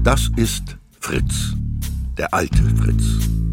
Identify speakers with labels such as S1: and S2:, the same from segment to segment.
S1: Das ist Fritz, der alte Fritz.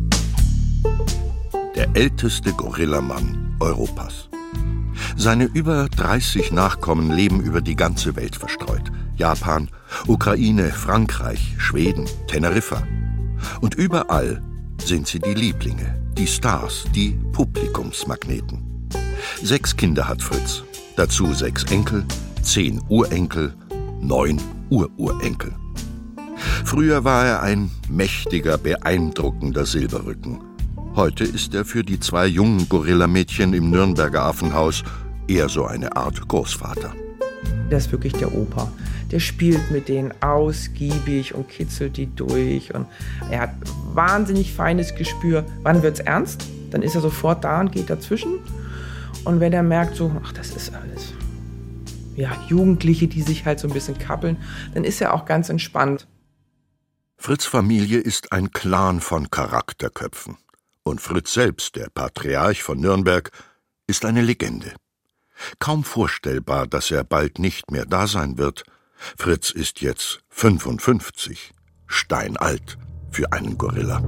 S1: Der älteste Gorillamann Europas. Seine über 30 Nachkommen leben über die ganze Welt verstreut. Japan, Ukraine, Frankreich, Schweden, Teneriffa. Und überall sind sie die Lieblinge, die Stars, die Publikumsmagneten. 6 Kinder hat Fritz, dazu 6 Enkel, 10 Urenkel, 9 Ururenkel. Früher war er ein mächtiger, beeindruckender Silberrücken. Heute ist er für die 2 jungen Gorillamädchen im Nürnberger Affenhaus eher so eine Art Großvater.
S2: Der ist wirklich der Opa. Der spielt mit denen ausgiebig und kitzelt die durch. Und er hat wahnsinnig feines Gespür. Wann wird's ernst? Dann ist er sofort da und geht dazwischen. Und wenn er merkt so, ach, das ist alles, ja, Jugendliche, die sich halt so ein bisschen kappeln, dann ist er auch ganz entspannt.
S1: Fritz' Familie ist ein Clan von Charakterköpfen. Und Fritz selbst, der Patriarch von Nürnberg, ist eine Legende. Kaum vorstellbar, dass er bald nicht mehr da sein wird. Fritz ist jetzt 55, steinalt für einen Gorilla.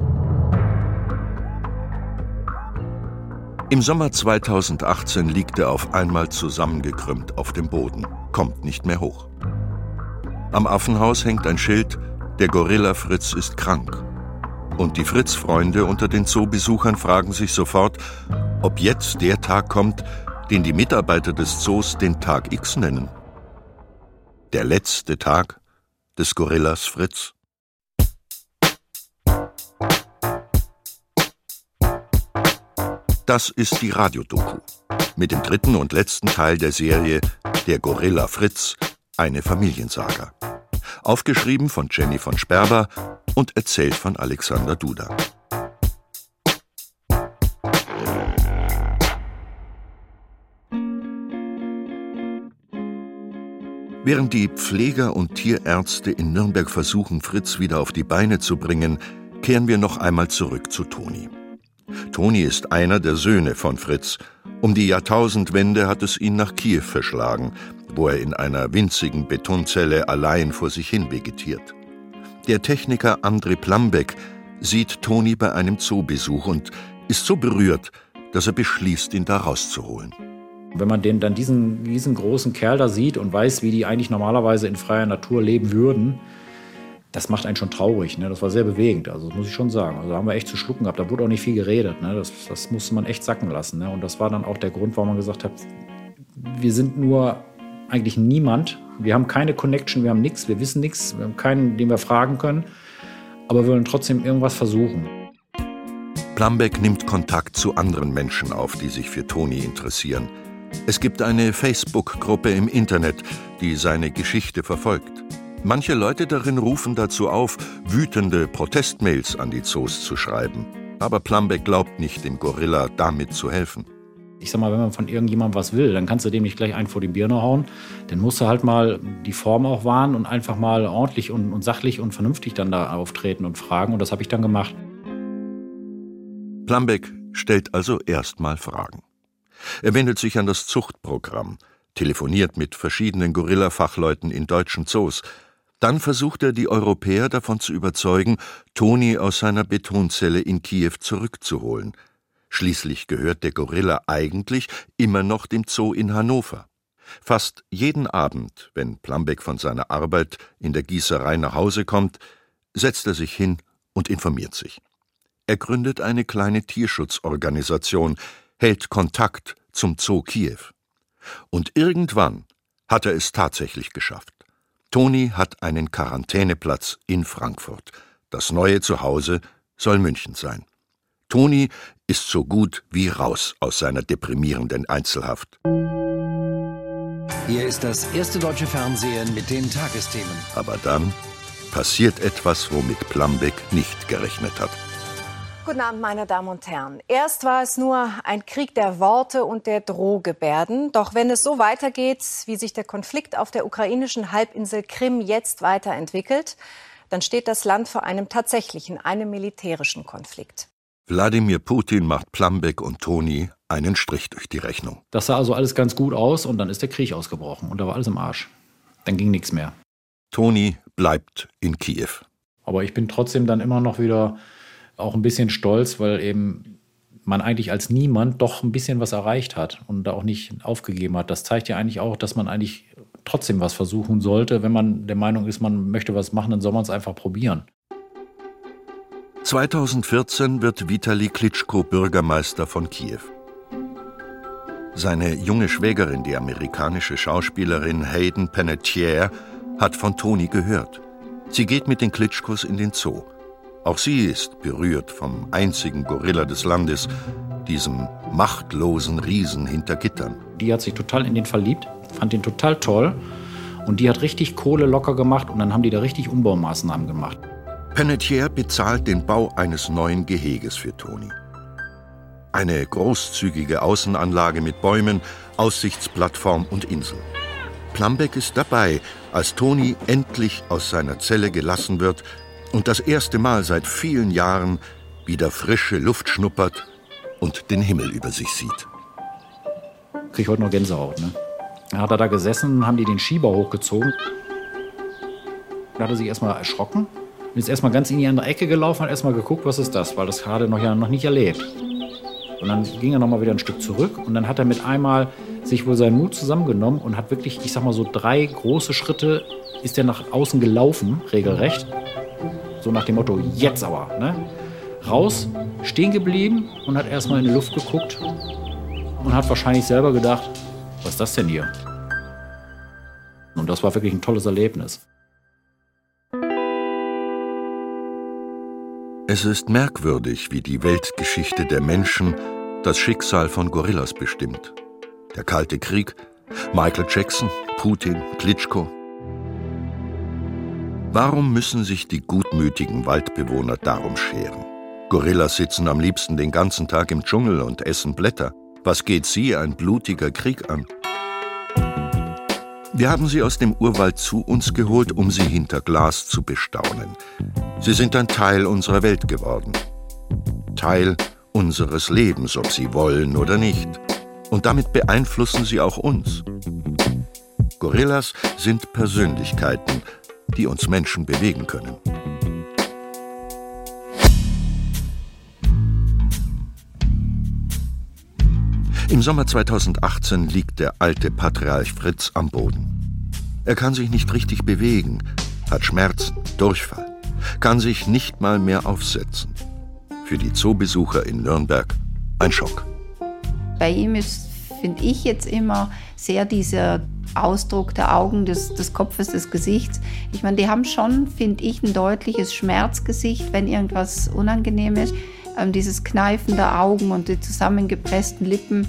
S1: Im Sommer 2018 liegt er auf einmal zusammengekrümmt auf dem Boden, kommt nicht mehr hoch. Am Affenhaus hängt ein Schild: Der Gorilla Fritz ist krank. Und die Fritz-Freunde unter den Zoobesuchern fragen sich sofort, ob jetzt der Tag kommt, den die Mitarbeiter des Zoos den Tag X nennen. Der letzte Tag des Gorillas Fritz. Das ist die Radiodoku mit dem 3. und letzten Teil der Serie Der Gorilla Fritz, eine Familiensaga. Aufgeschrieben von Jenny von Sperber und erzählt von Alexander Duda. Während die Pfleger und Tierärzte in Nürnberg versuchen, Fritz wieder auf die Beine zu bringen, kehren wir noch einmal zurück zu Toni. Toni ist einer der Söhne von Fritz. Um die Jahrtausendwende hat es ihn nach Kiew verschlagen, wo er in einer winzigen Betonzelle allein vor sich hin vegetiert. Der Techniker André Plambeck sieht Toni bei einem Zoobesuch und ist so berührt, dass er beschließt, ihn da rauszuholen.
S3: Wenn man dann diesen großen Kerl da sieht und weiß, wie die eigentlich normalerweise in freier Natur leben würden, das macht einen schon traurig. Ne? Das war sehr bewegend, also das muss ich schon sagen. Also da haben wir echt zu schlucken gehabt, da wurde auch nicht viel geredet. Ne? Das musste man echt sacken lassen. Ne? Und das war dann auch der Grund, warum man gesagt hat, wir sind nur eigentlich niemand. Wir haben keine Connection, wir haben nichts, wir wissen nichts, wir haben keinen, den wir fragen können. Aber wir wollen trotzdem irgendwas versuchen.
S1: Plambeck nimmt Kontakt zu anderen Menschen auf, die sich für Toni interessieren. Es gibt eine Facebook-Gruppe im Internet, die seine Geschichte verfolgt. Manche Leute darin rufen dazu auf, wütende Protestmails an die Zoos zu schreiben. Aber Plambeck glaubt nicht, dem Gorilla damit zu helfen.
S3: Ich sag mal, wenn man von irgendjemandem was will, dann kannst du dem nicht gleich einen vor die Birne hauen. Dann musst du halt mal die Form auch wahren und einfach mal ordentlich und sachlich und vernünftig dann da auftreten und fragen. Und das habe ich dann gemacht.
S1: Plambeck stellt also erstmal Fragen. Er wendet sich an das Zuchtprogramm, telefoniert mit verschiedenen Gorilla-Fachleuten in deutschen Zoos. Dann versucht er, die Europäer davon zu überzeugen, Toni aus seiner Betonzelle in Kiew zurückzuholen. Schließlich gehört der Gorilla eigentlich immer noch dem Zoo in Hannover. Fast jeden Abend, wenn Plambeck von seiner Arbeit in der Gießerei nach Hause kommt, setzt er sich hin und informiert sich. Er gründet eine kleine Tierschutzorganisation, hält Kontakt zum Zoo Kiew. Und irgendwann hat er es tatsächlich geschafft. Toni hat einen Quarantäneplatz in Frankfurt. Das neue Zuhause soll München sein. Toni ist so gut wie raus aus seiner deprimierenden Einzelhaft.
S4: Hier ist das erste deutsche Fernsehen mit den Tagesthemen.
S1: Aber dann passiert etwas, womit Plambeck nicht gerechnet hat.
S5: Guten Abend, meine Damen und Herren. Erst war es nur ein Krieg der Worte und der Drohgebärden. Doch wenn es so weitergeht, wie sich der Konflikt auf der ukrainischen Halbinsel Krim jetzt weiterentwickelt, dann steht das Land vor einem tatsächlichen, einem militärischen Konflikt.
S1: Wladimir Putin macht Plambeck und Toni einen Strich durch die Rechnung.
S3: Das sah also alles ganz gut aus und dann ist der Krieg ausgebrochen und da war alles im Arsch. Dann ging nichts mehr.
S1: Toni bleibt in Kiew.
S3: Aber ich bin trotzdem dann immer noch wieder auch ein bisschen stolz, weil eben man eigentlich als Niemand doch ein bisschen was erreicht hat und da auch nicht aufgegeben hat. Das zeigt ja eigentlich auch, dass man eigentlich trotzdem was versuchen sollte. Wenn man der Meinung ist, man möchte was machen, dann soll man es einfach probieren.
S1: 2014 wird Witali Klitschko Bürgermeister von Kiew. Seine junge Schwägerin, die amerikanische Schauspielerin Hayden Panettiere, hat von Toni gehört. Sie geht mit den Klitschkos in den Zoo. Auch sie ist berührt vom einzigen Gorilla des Landes, diesem machtlosen Riesen hinter Gittern.
S3: Die hat sich total in den verliebt, fand den total toll und die hat richtig Kohle locker gemacht und dann haben die da richtig Umbaumaßnahmen gemacht.
S1: Panettiere bezahlt den Bau eines neuen Geheges für Toni. Eine großzügige Außenanlage mit Bäumen, Aussichtsplattform und Insel. Plambeck ist dabei, als Toni endlich aus seiner Zelle gelassen wird und das erste Mal seit vielen Jahren wieder frische Luft schnuppert und den Himmel über sich sieht.
S3: Krieg ich heute noch Gänsehaut, ne? Dann hat er da gesessen, haben die den Schieber hochgezogen. Da hat er sich erstmal erschrocken. Ist erstmal ganz in die andere Ecke gelaufen und erstmal geguckt, was ist das, weil das gerade noch nicht erlebt. Und dann ging er nochmal wieder ein Stück zurück und dann hat er mit einmal sich wohl seinen Mut zusammengenommen und hat wirklich, ich sag mal so 3 große Schritte ist er nach außen gelaufen, regelrecht. So nach dem Motto, jetzt aber, ne? Raus, stehen geblieben und hat erstmal in die Luft geguckt und hat wahrscheinlich selber gedacht, was ist das denn hier? Und das war wirklich ein tolles Erlebnis.
S1: Es ist merkwürdig, wie die Weltgeschichte der Menschen das Schicksal von Gorillas bestimmt. Der Kalte Krieg, Michael Jackson, Putin, Klitschko. Warum müssen sich die gutmütigen Waldbewohner darum scheren? Gorillas sitzen am liebsten den ganzen Tag im Dschungel und essen Blätter. Was geht sie ein blutiger Krieg an? Wir haben sie aus dem Urwald zu uns geholt, um sie hinter Glas zu bestaunen. Sie sind ein Teil unserer Welt geworden. Teil unseres Lebens, ob sie wollen oder nicht. Und damit beeinflussen sie auch uns. Gorillas sind Persönlichkeiten, die uns Menschen bewegen können. Im Sommer 2018 liegt der alte Patriarch Fritz am Boden. Er kann sich nicht richtig bewegen, hat Schmerzen, Durchfall, kann sich nicht mal mehr aufsetzen. Für die Zoobesucher in Nürnberg ein Schock.
S6: Bei ihm ist, finde ich jetzt immer, sehr dieser Ausdruck der Augen, des Kopfes, des Gesichts. Ich meine, die haben schon, finde ich, ein deutliches Schmerzgesicht, wenn irgendwas unangenehm ist. Dieses Kneifen der Augen und die zusammengepressten Lippen.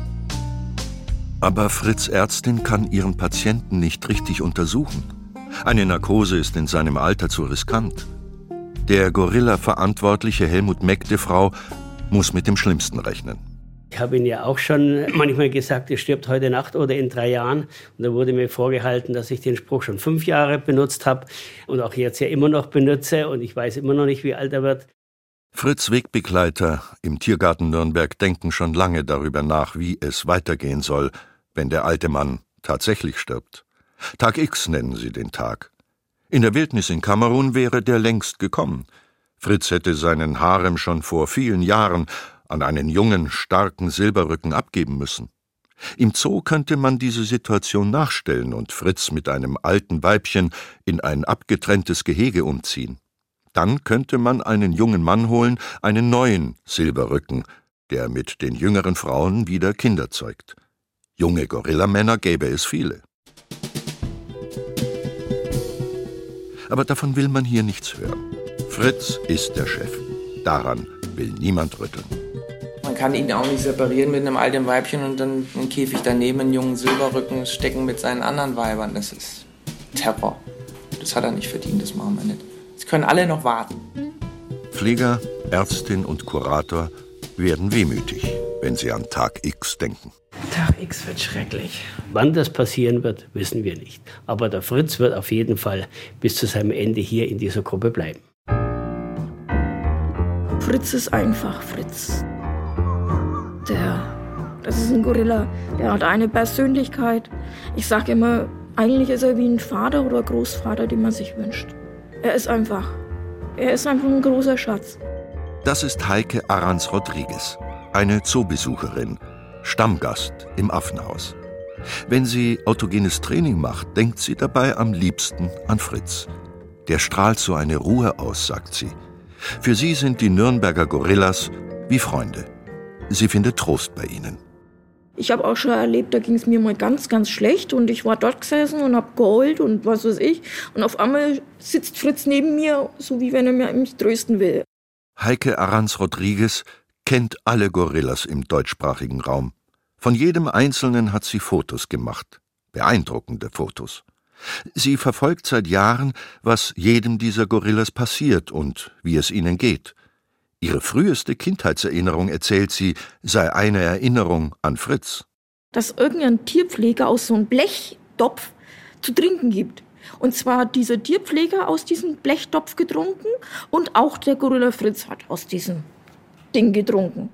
S1: Aber Fritz' Ärztin kann ihren Patienten nicht richtig untersuchen. Eine Narkose ist in seinem Alter zu riskant. Der Gorilla-Verantwortliche Helmut Meckdefrau muss mit dem Schlimmsten rechnen.
S7: Ich habe ihn ja auch schon manchmal gesagt, er stirbt heute Nacht oder in 3 Jahren. Und da wurde mir vorgehalten, dass ich den Spruch schon 5 Jahre benutzt habe und auch jetzt ja immer noch benutze. Und ich weiß immer noch nicht, wie alt er wird.
S1: Fritz' Wegbegleiter im Tiergarten Nürnberg denken schon lange darüber nach, wie es weitergehen soll, wenn der alte Mann tatsächlich stirbt. Tag X nennen sie den Tag. In der Wildnis in Kamerun wäre der längst gekommen. Fritz hätte seinen Harem schon vor vielen Jahren an einen jungen, starken Silberrücken abgeben müssen. Im Zoo könnte man diese Situation nachstellen und Fritz mit einem alten Weibchen in ein abgetrenntes Gehege umziehen. Dann könnte man einen jungen Mann holen, einen neuen Silberrücken, der mit den jüngeren Frauen wieder Kinder zeugt. Junge Gorillamänner gäbe es viele. Aber davon will man hier nichts hören. Fritz ist der Chef. Daran will niemand rütteln.
S2: Man kann ihn auch nicht separieren mit einem alten Weibchen und dann im Käfig daneben einen jungen Silberrücken stecken mit seinen anderen Weibern. Das ist Terror. Das hat er nicht verdient, das machen wir nicht. Jetzt können alle noch warten.
S1: Pfleger, Ärztin und Kurator werden wehmütig, wenn sie an Tag X denken.
S2: Tag X wird schrecklich.
S7: Wann das passieren wird, wissen wir nicht. Aber der Fritz wird auf jeden Fall bis zu seinem Ende hier in dieser Gruppe bleiben.
S8: Fritz ist einfach Fritz. Das ist ein Gorilla, der hat eine Persönlichkeit. Ich sage immer, Eigentlich ist er wie ein Vater oder Großvater, den man sich wünscht. Er ist einfach ein großer Schatz.
S1: Das ist Heike Arranz-Rodriguez, eine Zoobesucherin, Stammgast im Affenhaus. Wenn sie autogenes Training macht, denkt sie dabei am liebsten an Fritz. Der strahlt so eine Ruhe aus, sagt sie. Für sie sind die Nürnberger Gorillas wie Freunde. Sie findet Trost bei ihnen.
S8: Ich habe auch schon erlebt, da ging es mir mal ganz, ganz schlecht und ich war dort gesessen und habe geheult und was weiß ich. Und auf einmal sitzt Fritz neben mir, so wie wenn er mich trösten will.
S1: Heike Arranz-Rodriguez kennt alle Gorillas im deutschsprachigen Raum. Von jedem Einzelnen hat sie Fotos gemacht. Beeindruckende Fotos. Sie verfolgt seit Jahren, was jedem dieser Gorillas passiert und wie es ihnen geht. Ihre früheste Kindheitserinnerung, erzählt sie, sei eine Erinnerung an Fritz.
S8: Dass irgendein Tierpfleger aus so einem Blechtopf zu trinken gibt. Und zwar hat dieser Tierpfleger aus diesem Blechtopf getrunken und auch der Gorilla Fritz hat aus diesem Ding getrunken.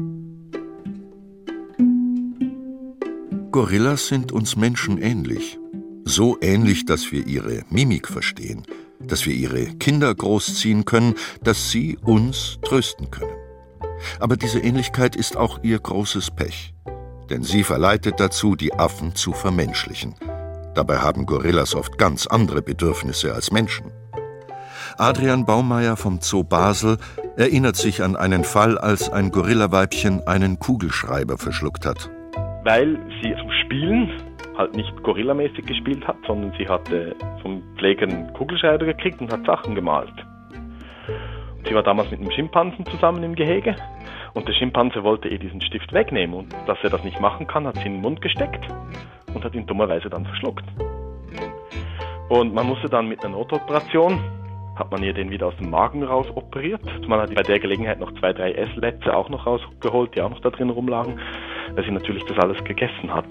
S1: Gorillas sind uns Menschen ähnlich. So ähnlich, dass wir ihre Mimik verstehen, dass wir ihre Kinder großziehen können, dass sie uns trösten können. Aber diese Ähnlichkeit ist auch ihr großes Pech. Denn sie verleitet dazu, die Affen zu vermenschlichen. Dabei haben Gorillas oft ganz andere Bedürfnisse als Menschen. Adrian Baumeier vom Zoo Basel erinnert sich an einen Fall, als ein Gorillaweibchen einen Kugelschreiber verschluckt hat.
S9: Weil sie zum Spielen halt nicht gorillamäßig gespielt hat, sondern sie hatte vom Pfleger einen Kugelschreiber gekriegt und hat Sachen gemalt. Sie war damals mit einem Schimpansen zusammen im Gehege und der Schimpanse wollte ihr diesen Stift wegnehmen und dass er das nicht machen kann, hat sie in den Mund gesteckt und hat ihn dummerweise dann verschluckt. Und man musste dann mit einer Notoperation, hat man ihr den wieder aus dem Magen raus operiert. Man hat bei der Gelegenheit noch 2, 3 Esslätze auch noch rausgeholt, die auch noch da drin rumlagen, weil sie natürlich das alles gegessen hat.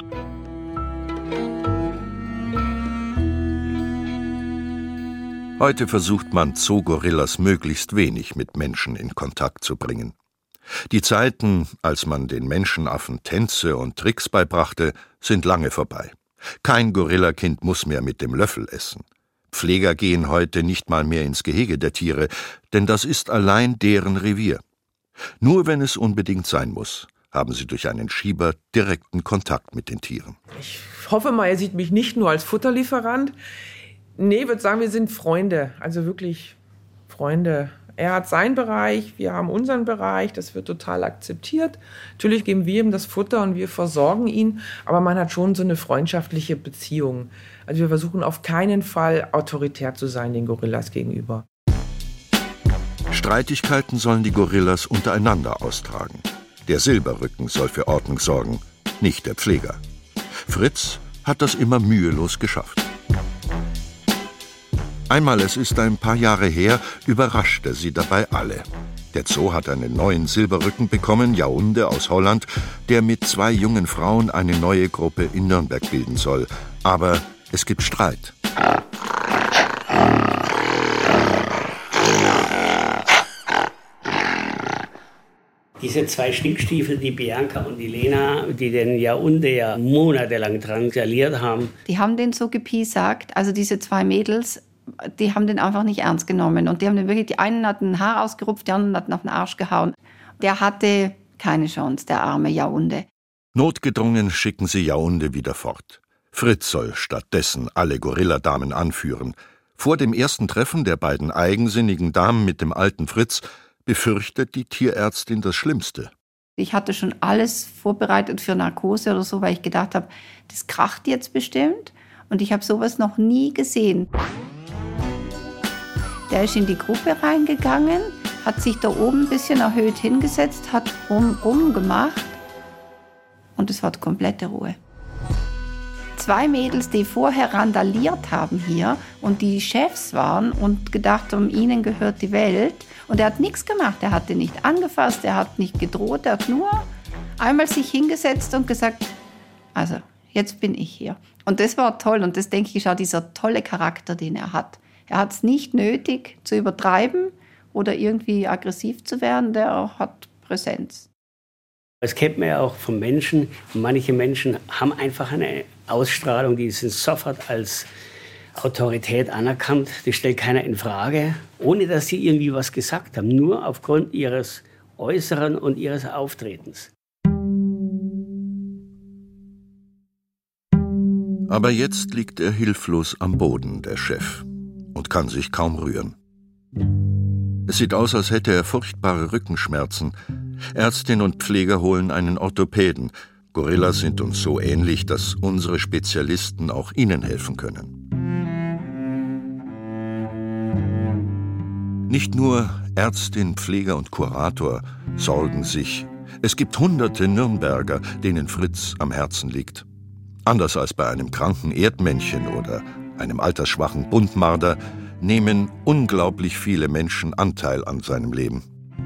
S1: Heute versucht man, Zoogorillas möglichst wenig mit Menschen in Kontakt zu bringen. Die Zeiten, als man den Menschenaffen Tänze und Tricks beibrachte, sind lange vorbei. Kein Gorillakind muss mehr mit dem Löffel essen. Pfleger gehen heute nicht mal mehr ins Gehege der Tiere, denn das ist allein deren Revier. Nur wenn es unbedingt sein muss, haben sie durch einen Schieber direkten Kontakt mit den Tieren.
S2: Ich hoffe mal, er sieht mich nicht nur als Futterlieferant. Nee, ich würde sagen, wir sind Freunde, also wirklich Freunde. Er hat seinen Bereich, wir haben unseren Bereich, das wird total akzeptiert. Natürlich geben wir ihm das Futter und wir versorgen ihn, aber man hat schon so eine freundschaftliche Beziehung. Also wir versuchen auf keinen Fall autoritär zu sein den Gorillas gegenüber.
S1: Streitigkeiten sollen die Gorillas untereinander austragen. Der Silberrücken soll für Ordnung sorgen, nicht der Pfleger. Fritz hat das immer mühelos geschafft. Einmal, es ist ein paar Jahre her, überraschte sie dabei alle. Der Zoo hat einen neuen Silberrücken bekommen, Yaounde aus Holland, der mit 2 jungen Frauen eine neue Gruppe in Nürnberg bilden soll. Aber es gibt Streit.
S7: Diese 2 Stinkstiefel, die Bianca und die Lena, die den Yaounde ja monatelang drangsaliert haben.
S6: Die haben den so gepiesackt, also diese 2 Mädels, die haben den einfach nicht ernst genommen. Und die haben den wirklich, die einen hatten ein Haar ausgerupft, die anderen hatten auf den Arsch gehauen. Der hatte keine Chance, der arme Yaounde.
S1: Notgedrungen schicken sie Yaounde wieder fort. Fritz soll stattdessen alle Gorilladamen anführen. Vor dem ersten Treffen der beiden eigensinnigen Damen mit dem alten Fritz befürchtet die Tierärztin das Schlimmste.
S6: Ich hatte schon alles vorbereitet für Narkose oder so, weil ich gedacht habe, das kracht jetzt bestimmt. Und ich habe sowas noch nie gesehen. Der ist in die Gruppe reingegangen, hat sich da oben ein bisschen erhöht hingesetzt, hat rumgemacht und es war komplette Ruhe. 2 Mädels, die vorher randaliert haben hier und die Chefs waren und gedacht haben, ihnen gehört die Welt. Und er hat nichts gemacht, er hat den nicht angefasst, er hat nicht gedroht, er hat nur einmal sich hingesetzt und gesagt, also jetzt bin ich hier. Und das war toll und das, denke ich, ist auch dieser tolle Charakter, den er hat. Er hat es nicht nötig zu übertreiben oder irgendwie aggressiv zu werden, der hat Präsenz.
S7: Das kennt man ja auch von Menschen. Manche Menschen haben einfach eine Ausstrahlung, die sind sofort als Autorität anerkannt. Das stellt keiner in Frage, ohne dass sie irgendwie was gesagt haben. Nur aufgrund ihres Äußeren und ihres Auftretens.
S1: Aber jetzt liegt er hilflos am Boden, der Chef, und kann sich kaum rühren. Es sieht aus, als hätte er furchtbare Rückenschmerzen. Ärztin und Pfleger holen einen Orthopäden. Gorillas sind uns so ähnlich, dass unsere Spezialisten auch ihnen helfen können. Nicht nur Ärztin, Pfleger und Kurator sorgen sich. Es gibt hunderte Nürnberger, denen Fritz am Herzen liegt. Anders als bei einem kranken Erdmännchen oder einem altersschwachen Buntmarder nehmen unglaublich viele Menschen Anteil an seinem Leben.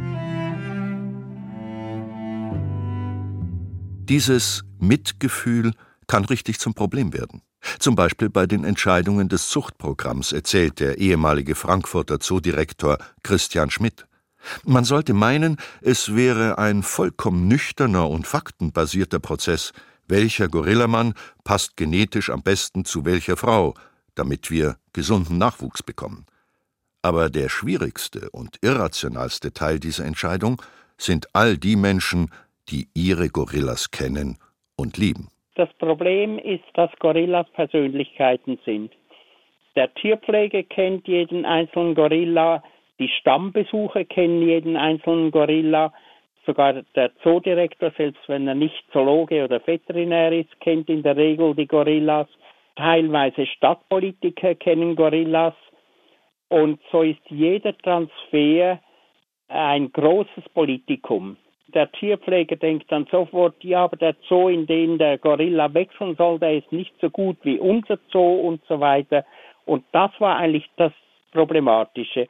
S1: Dieses Mitgefühl kann richtig zum Problem werden. Zum Beispiel bei den Entscheidungen des Zuchtprogramms, erzählt der ehemalige Frankfurter Zoodirektor Christian Schmidt. Man sollte meinen, es wäre ein vollkommen nüchterner und faktenbasierter Prozess. Welcher Gorillamann passt genetisch am besten zu welcher Frau, damit wir gesunden Nachwuchs bekommen? Aber der schwierigste und irrationalste Teil dieser Entscheidung sind all die Menschen, die ihre Gorillas kennen und lieben.
S10: Das Problem ist, dass Gorillas Persönlichkeiten sind. Der Tierpfleger kennt jeden einzelnen Gorilla, die Stammbesucher kennen jeden einzelnen Gorilla, sogar der Zoodirektor, selbst wenn er nicht Zoologe oder Veterinär ist, kennt in der Regel die Gorillas. Teilweise Stadtpolitiker kennen Gorillas. Und so ist jeder Transfer ein großes Politikum. Der Tierpfleger denkt dann sofort, ja, aber der Zoo, in den der Gorilla wechseln soll, der ist nicht so gut wie unser Zoo und so weiter. Und das war eigentlich das Problematische.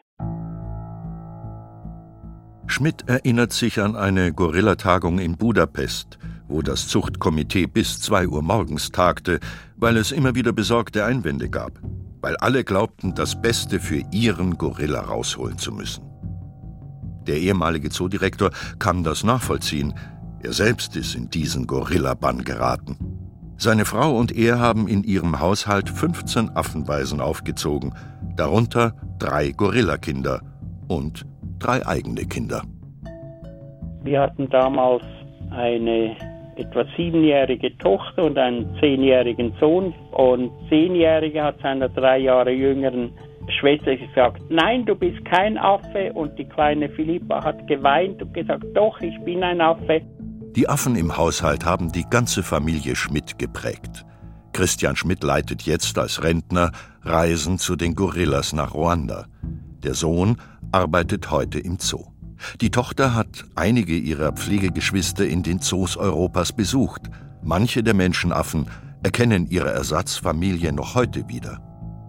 S1: Schmidt erinnert sich an eine Gorillatagung in Budapest, wo das Zuchtkomitee bis 2 Uhr morgens tagte, weil es immer wieder besorgte Einwände gab, weil alle glaubten, das Beste für ihren Gorilla rausholen zu müssen. Der ehemalige Zoodirektor kann das nachvollziehen. Er selbst ist in diesen Gorillabann geraten. Seine Frau und er haben in ihrem Haushalt 15 Affenwaisen aufgezogen, darunter 3 Gorillakinder und 3 eigene Kinder.
S10: Wir hatten damals eine etwa 7-jährige Tochter und einen 10-jährigen Sohn. Und 10-Jährige hat seiner 3 Jahre jüngeren Schwester gesagt, nein, du bist kein Affe. Und die kleine Philippa hat geweint und gesagt, doch, ich bin ein Affe.
S1: Die Affen im Haushalt haben die ganze Familie Schmidt geprägt. Christian Schmidt leitet jetzt als Rentner Reisen zu den Gorillas nach Ruanda. Der Sohn arbeitet heute im Zoo. Die Tochter hat einige ihrer Pflegegeschwister in den Zoos Europas besucht. Manche der Menschenaffen erkennen ihre Ersatzfamilie noch heute wieder.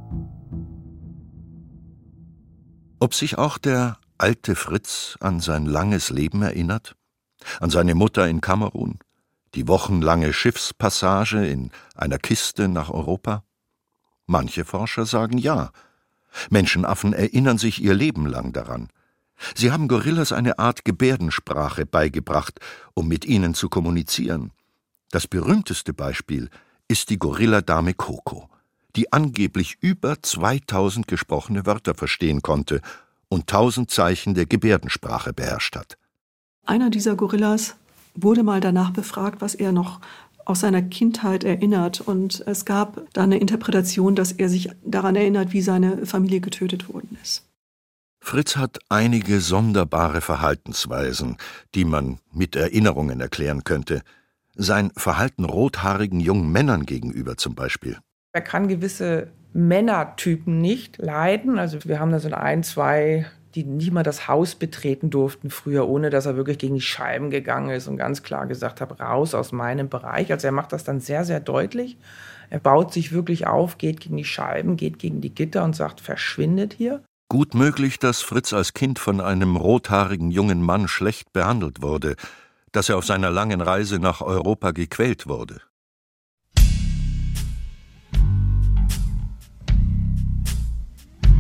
S1: Ob sich auch der alte Fritz an sein langes Leben erinnert? An seine Mutter in Kamerun? Die wochenlange Schiffspassage in einer Kiste nach Europa? Manche Forscher sagen ja. Menschenaffen erinnern sich ihr Leben lang daran. Sie haben Gorillas eine Art Gebärdensprache beigebracht, um mit ihnen zu kommunizieren. Das berühmteste Beispiel ist die Gorilladame Coco, die angeblich über 2000 gesprochene Wörter verstehen konnte und 1000 Zeichen der Gebärdensprache beherrscht hat.
S11: Einer dieser Gorillas wurde mal danach befragt, was er noch aus seiner Kindheit erinnert. Und es gab da eine Interpretation, dass er sich daran erinnert, wie seine Familie getötet worden ist.
S1: Fritz hat einige sonderbare Verhaltensweisen, die man mit Erinnerungen erklären könnte. Sein Verhalten rothaarigen jungen Männern gegenüber zum Beispiel.
S2: Er kann gewisse Männertypen nicht leiden. Also wir haben da so 1, 2, die nicht mal das Haus betreten durften früher, ohne dass er wirklich gegen die Scheiben gegangen ist und ganz klar gesagt hat, raus aus meinem Bereich. Also er macht das dann sehr, sehr deutlich. Er baut sich wirklich auf, geht gegen die Scheiben, geht gegen die Gitter und sagt, verschwindet hier.
S1: Gut möglich, dass Fritz als Kind von einem rothaarigen jungen Mann schlecht behandelt wurde, dass er auf seiner langen Reise nach Europa gequält wurde.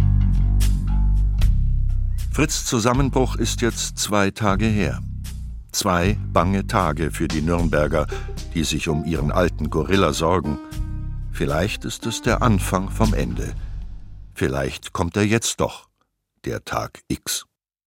S1: Fritz' Zusammenbruch ist jetzt 2 Tage her. 2 bange Tage für die Nürnberger, die sich um ihren alten Gorilla sorgen. Vielleicht ist es der Anfang vom Ende. Vielleicht kommt er jetzt doch, der Tag X.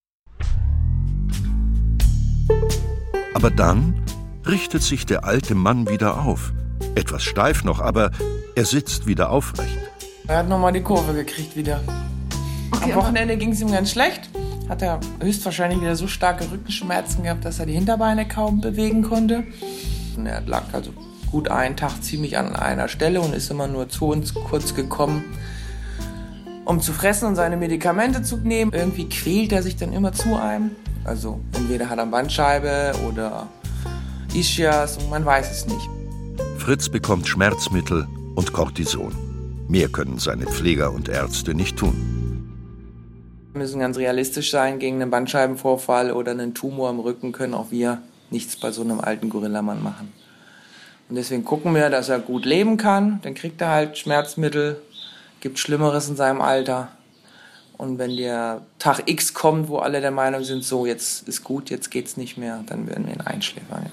S1: Aber dann richtet sich der alte Mann wieder auf. Etwas steif noch, aber er sitzt wieder aufrecht.
S2: Er hat nochmal die Kurve gekriegt wieder. Okay, am Wochenende ging es ihm ganz schlecht. Hat er höchstwahrscheinlich wieder so starke Rückenschmerzen gehabt, dass er die Hinterbeine kaum bewegen konnte. Und er lag also gut einen Tag ziemlich an einer Stelle und ist immer nur zu uns kurz gekommen, um zu fressen und seine Medikamente zu nehmen. Irgendwie quält er sich dann immer zu einem. Also entweder hat er eine Bandscheibe oder Ischias und man weiß es nicht.
S1: Fritz bekommt Schmerzmittel und Cortison. Mehr können seine Pfleger und Ärzte nicht tun.
S2: Wir müssen ganz realistisch sein, gegen einen Bandscheibenvorfall oder einen Tumor im Rücken können auch wir nichts bei so einem alten Gorillamann machen. Und deswegen gucken wir, dass er gut leben kann. Dann kriegt er halt Schmerzmittel, gibt Schlimmeres in seinem Alter. Und wenn der Tag X kommt, wo alle der Meinung sind, so jetzt ist gut, jetzt geht's nicht mehr, dann werden wir ihn einschläfern.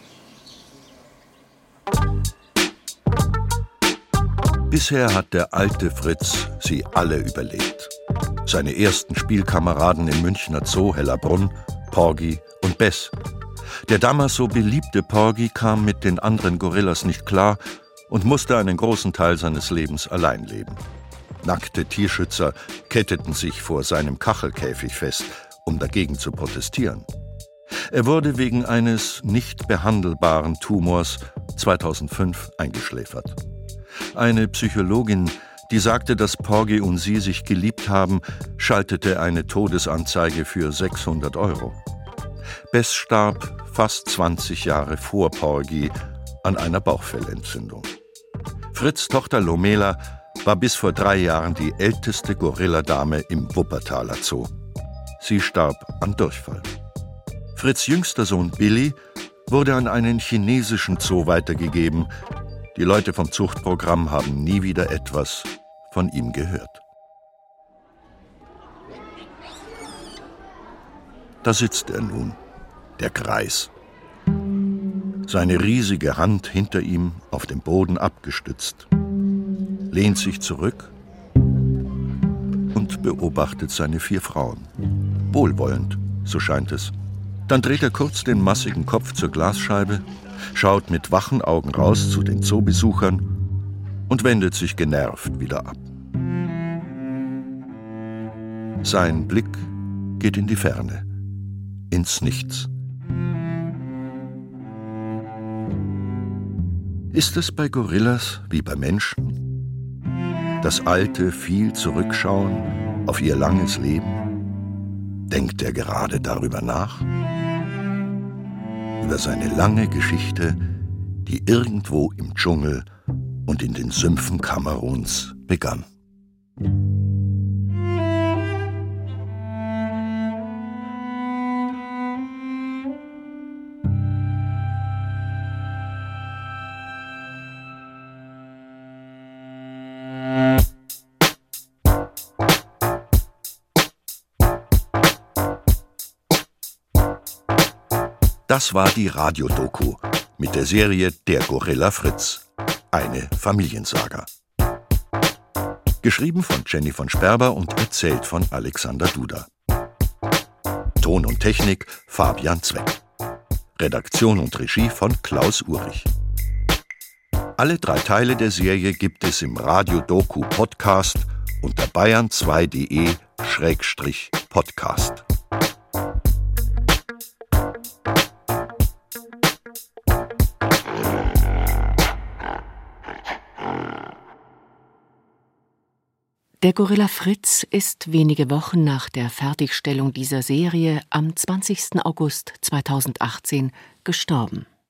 S2: Ja.
S1: Bisher hat der alte Fritz sie alle überlebt. Seine ersten Spielkameraden im Münchner Zoo Hellerbrunn, Porgy und Bess. Der damals so beliebte Porgy kam mit den anderen Gorillas nicht klar und musste einen großen Teil seines Lebens allein leben. Nackte Tierschützer ketteten sich vor seinem Kachelkäfig fest, um dagegen zu protestieren. Er wurde wegen eines nicht behandelbaren Tumors 2005 eingeschläfert. Eine Psychologin, die sagte, dass Porgy und sie sich geliebt haben, schaltete eine Todesanzeige für 600 €. Bess starb fast 20 Jahre vor Porgy an einer Bauchfellentzündung. Fritz' Tochter Lomela war bis vor 3 Jahren die älteste Gorilladame im Wuppertaler Zoo. Sie starb an Durchfall. Fritz' jüngster Sohn Billy wurde an einen chinesischen Zoo weitergegeben. Die Leute vom Zuchtprogramm haben nie wieder etwas von ihm gehört. Da sitzt er nun, der Greis. Seine riesige Hand hinter ihm auf dem Boden abgestützt, lehnt sich zurück und beobachtet seine 4 Frauen. Wohlwollend, so scheint es. Dann dreht er kurz den massigen Kopf zur Glasscheibe, schaut mit wachen Augen raus zu den Zoobesuchern und wendet sich genervt wieder ab. Sein Blick geht in die Ferne, ins Nichts. Ist es bei Gorillas wie bei Menschen? Das alte, viel Zurückschauen auf ihr langes Leben? Denkt er gerade darüber nach? Über seine lange Geschichte, die irgendwo im Dschungel und in den Sümpfen Kameruns begann. Das war die Radiodoku mit der Serie Der Gorilla Fritz. Eine Familiensaga. Geschrieben von Jenny von Sperber und erzählt von Alexander Duda. Ton und Technik Fabian Zweck. Redaktion und Regie von Klaus Urich. Alle 3 Teile der Serie gibt es im Radio-Doku-Podcast unter bayern2.de/podcast.
S12: Der Gorilla Fritz ist wenige Wochen nach der Fertigstellung dieser Serie am 20. August 2018 gestorben.